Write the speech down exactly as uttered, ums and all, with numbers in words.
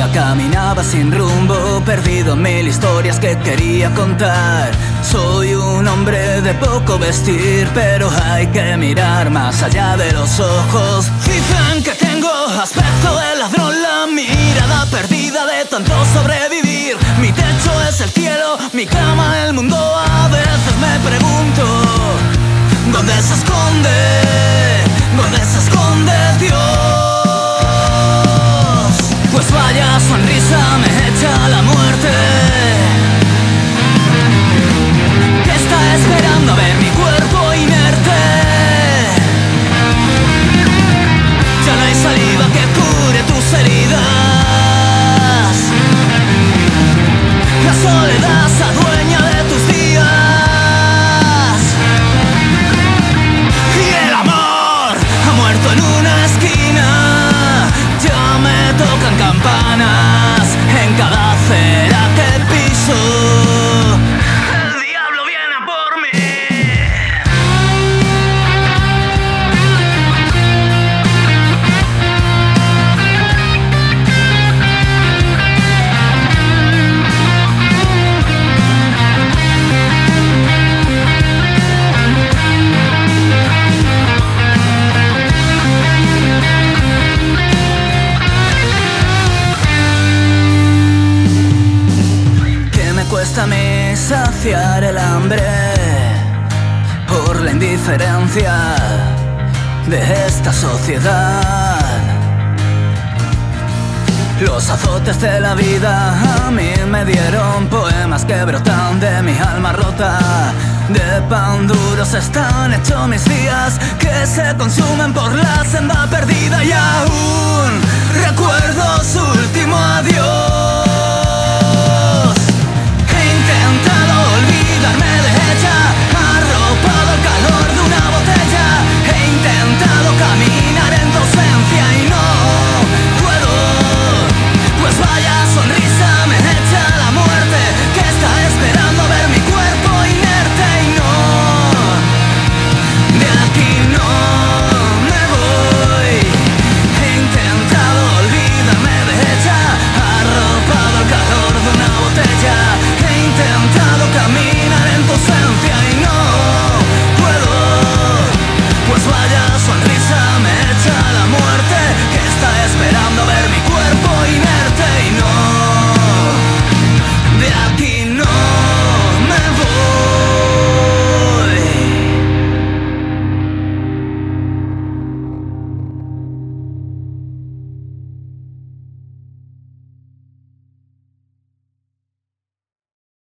caminaba sin rumbo, perdido en mil historias que quería contar. Soy un hombre de poco vestir, pero hay que mirar más allá de los ojos. Dicen que tengo aspecto de ladrón, la mirada perdida de tanto sobrevivir. Mi techo es el cielo, mi cama el mundo. A veces me pregunto, ¿dónde se esconde? ¿Dónde se esconde Dios? Pues vaya sonrisa me echa la muerte, que está esperando a ver mi cuerpo inerte. Ya no hay saliva que cure tus heridas. La soledad se adueña de tus días. Y el amor ha muerto en una esquina. Ya me tocan campanas en cada acera que piso. El diablo viene a por mí. Cuesta a mí saciar el hambre por la indiferencia de esta sociedad. Los azotes de la vida a mí me dieron poemas que brotan de mi alma rota. De pan duros están hechos mis días, que se consumen por la senda perdida. Y aún recuerdo su